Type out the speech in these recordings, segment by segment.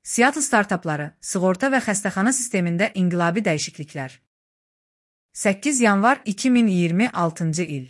Seattle startapları, sığorta və xəstəxana sistemində inqilabi dəyişikliklər. 8 yanvar 2026-cı il.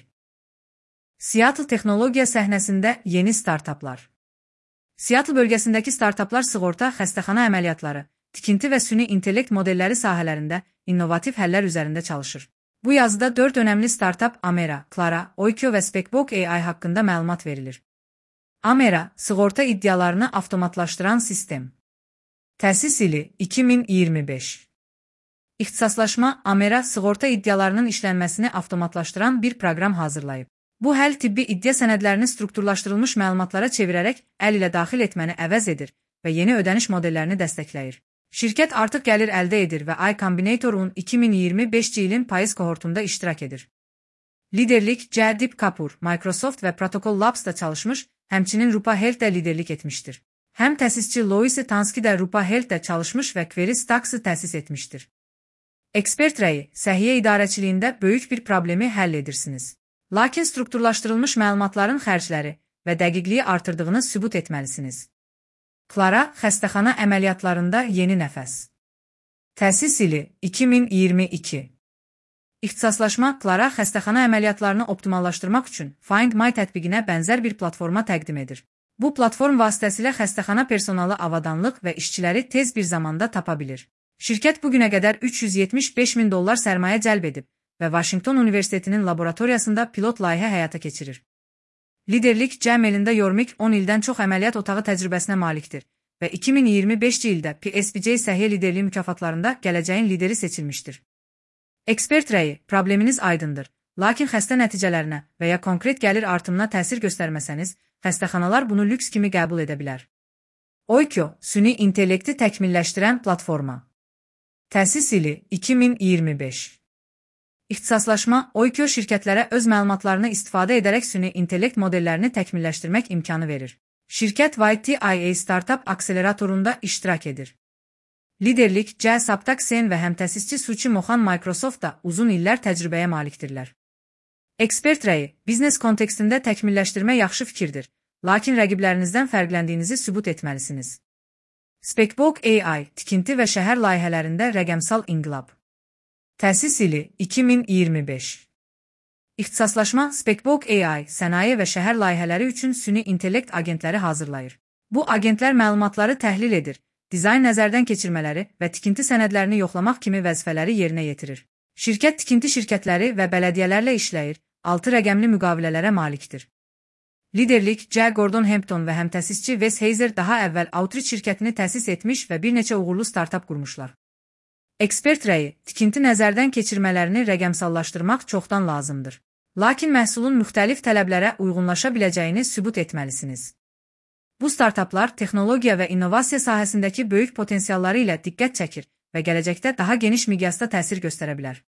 Seattle texnologiya səhnəsində yeni startaplar. Seattle bölgəsindəki startaplar sığorta, xəstəxana əməliyyatları, tikinti və süni intellekt modelləri sahələrində innovativ həllər üzərində çalışır. Bu yazıda 4 önəmli startap Amera, Clara, Oikyo və Speckbook AI haqqında məlumat verilir. Amera, sığorta iddialarını avtomatlaşdıran sistem. Təsis ili 2025. İxtisaslaşma Amera sığorta iddialarının işlənməsini avtomatlaşdıran bir proqram hazırlayıb. Bu həll tibbi iddia sənədlərini strukturlaşdırılmış məlumatlara çevirərək əl ilə daxil etməni əvəz edir və yeni ödəniş modellərini dəstəkləyir. Şirkət artıq gəlir əldə edir və Y Combinator-un 2025-ci ilin payız kohortunda iştirak edir. Liderlik Deep Kapur, Microsoft və Protocol Labs-da çalışmış, həmçinin Rupa Health-də liderlik etmişdir. Həm təsisçi Louis Tanski də Rupa Health-də çalışmış və Query Stacks-ı təsis etmişdir. Ekspert rəyi, səhiyyə idarəçiliyində böyük bir problemi həll edirsiniz. Lakin strukturlaşdırılmış məlumatların xərcləri və dəqiqliyi artırdığını sübut etməlisiniz. Clara, xəstəxana əməliyyatlarında yeni nəfəs. Təsis ili 2022. İxtisaslaşma Clara xəstəxana əməliyyatlarını optimallaşdırmaq üçün Find My tətbiqinə bənzər bir platforma təqdim edir. Bu platform vasitəsilə xəstəxana personalı avadanlıq və işçiləri tez bir zamanda tapa bilir. Şirkət bugünə qədər $375.000 sərmayə cəlb edib və Washington Universitetinin laboratoriyasında pilot layihə həyata keçirir. Liderlik Melinda Yormik 10 ildən çox əməliyyat otağı təcrübəsinə malikdir və 2025-ci ildə PSBJ səhiyyə liderliyi mükafatlarında gələcəyin lideri seçilmişdir. Ekspert rəyi, probleminiz aydındır, lakin xəstə nəticələrinə və ya konkret gəlir artımına təsir göstərməsəniz, xəstəxanalar bunu lüks kimi qəbul edə bilər. Oikyo, süni intellekti təkmilləşdirən platforma. Təsis ili 2025. İxtisaslaşma Oikyo şirkətlərə öz məlumatlarını istifadə edərək süni intellekt modellərini təkmilləşdirmək imkanı verir. Şirkət YTIA Startup Akseleratorunda iştirak edir. Liderlik Saptak Sen və həmtəsisçi Suchi Mohan Microsoftda uzun illər təcrübəyə malikdirlər. Ekspert rəyi, biznes kontekstində təkmilləşdirmə yaxşı fikirdir, lakin rəqiblərinizdən fərqləndiyinizi sübut etməlisiniz. Speckbook AI, tikinti və şəhər layihələrində rəqəmsal inqilab. Təsis ili 2025. İxtisaslaşma Speckbook AI, sənaye və şəhər layihələri üçün süni intellekt agentləri hazırlayır. Bu agentlər məlumatları təhlil edir, dizayn nəzərdən keçirmələri və tikinti sənədlərini yoxlamaq kimi vəzifələri yerinə yetirir. Şirkət tikinti şirkətləri və bələdiyyələrlə işləyir, 6 rəqəmli müqavilələrə malikdir. Liderlik Gordon Hampton və həmtəsisçi Wes Heiser daha əvvəl Outreach şirkətini təsis etmiş və bir neçə uğurlu startap qurmuşlar. Ekspert rəyi, tikinti nəzərdən keçirmələrini rəqəmsallaşdırmaq çoxdan lazımdır. Lakin məhsulun müxtəlif tələblərə uyğunlaşa biləcəyini sübut etməlisiniz. Bu startaplar texnologiya və innovasiya sahəsindəki böyük potensialları ilə diqqət çəkir və gələcəkdə daha geniş miqyasda təsir göstərə bilər.